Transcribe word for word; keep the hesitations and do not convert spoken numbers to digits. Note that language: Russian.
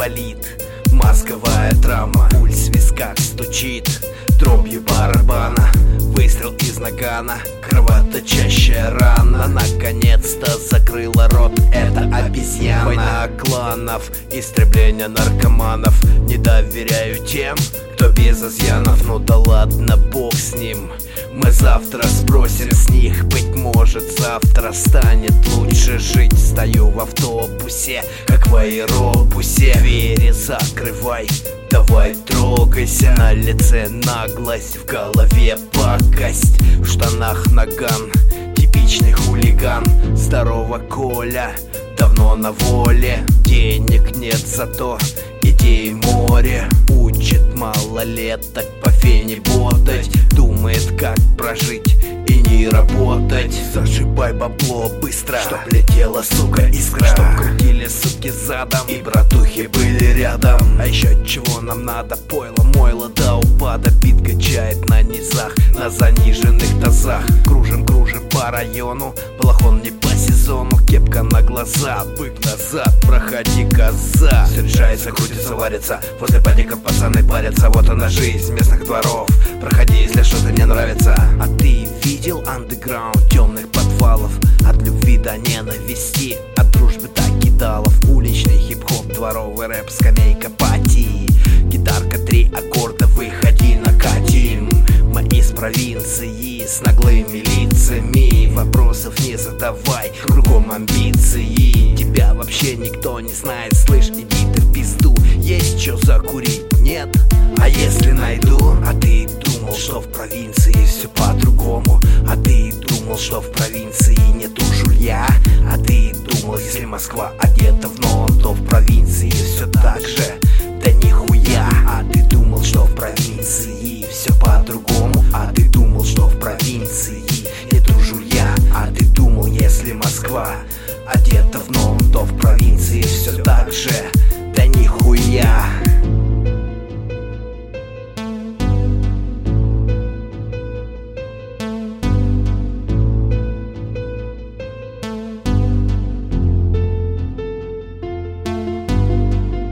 болит. Мозговая травма, пульс в висках стучит дробью барабана. Выстрел из нагана, кровоточащая рана. Наконец-то закрыла рот эта обезьяна. Война кланов, истребление наркоманов. Не доверяю тем, кто без изъянов. Ну да ладно, бог с ним. Мы завтра спросим с них. Быть может, завтра станет лучше жить. Стою в автобусе, как в аэробусе. Двери закрывай, давай трогайся. На лице наглость, в голове пакость, в штанах наган, типичный хулиган. Здорово, Коля, давно на воле. Денег нет, зато идей море. Учит малолеток по фене ботать. Думает, как прожить и не работать. Зашибай бабло быстро, чтоб летела, сука, искра. Чтоб крутили суки задом и братухи были рядом. А еще чего нам надо? Пойло, мойло до упада. Бит качает на низах, на заниженных тазах. Кружим, кружим по району, балахон не по сезону. Кепка на глаза, бык назад, проходи, коза. Заряжается, крутится, варится, возле падиков пацаны парятся. Вот она жизнь местных дворов, проходи, если что-то не нравится. А ты видел андеграунд темных подвалов? От любви до ненависти, от дружбы до кидалов. Уличный хип-хоп, дворовый рэп, скамейка пати. Гитарка, три аккорда, выходи, накатим. Мы из провинции с наглыми лицами. Вопросов не задавай, кругом амбиции. Тебя вообще никто не знает, слышь, иди ты в пизду. Есть чё закурить? Нет? А если найду? А ты думал, что в провинции все по-другому? А ты думал, что в провинции нету жулья? А ты думал, если Москва одета в нон, то в провинции все так же? Да нихуя! А ты думал, что в провинции все по-другому? А ты думал, что в провинции нету жулья? А ты думал, если Москва одета в нон, то в провинции все так же? Да нихуя!